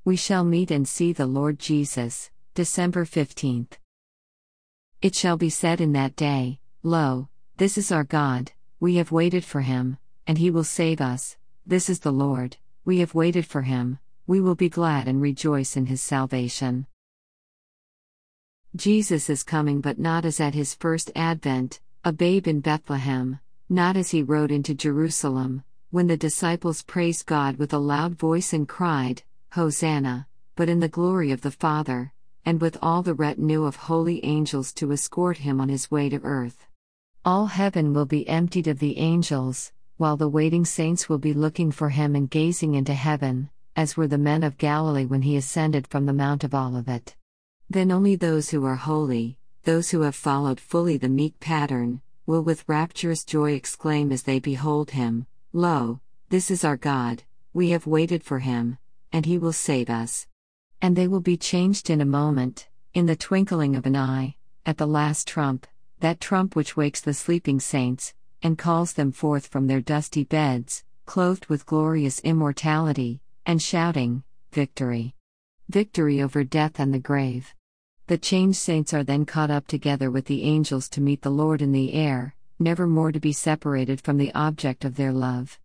We shall meet and see the Lord Jesus. December 15th. It shall be said in that day, Lo, this is our God, we have waited for him, and he will save us. This is the Lord, we have waited for him, we will be glad and rejoice in his salvation. Jesus is coming, but not as at his first advent, a babe in Bethlehem, not as he rode into Jerusalem, when the disciples praised God with a loud voice and cried, Hosanna, but in the glory of the Father, and with all the retinue of holy angels to escort him on his way to earth. All heaven will be emptied of the angels, while the waiting saints will be looking for him and gazing into heaven, as were the men of Galilee when he ascended from the Mount of Olivet. Then only those who are holy, those who have followed fully the meek pattern, will with rapturous joy exclaim as they behold him, Lo, this is our God, we have waited for him, and he will save us. And they will be changed in a moment, in the twinkling of an eye, at the last trump, that trump which wakes the sleeping saints, and calls them forth from their dusty beds, clothed with glorious immortality, and shouting, Victory! Victory over death and the grave. The changed saints are then caught up together with the angels to meet the Lord in the air, never more to be separated from the object of their love.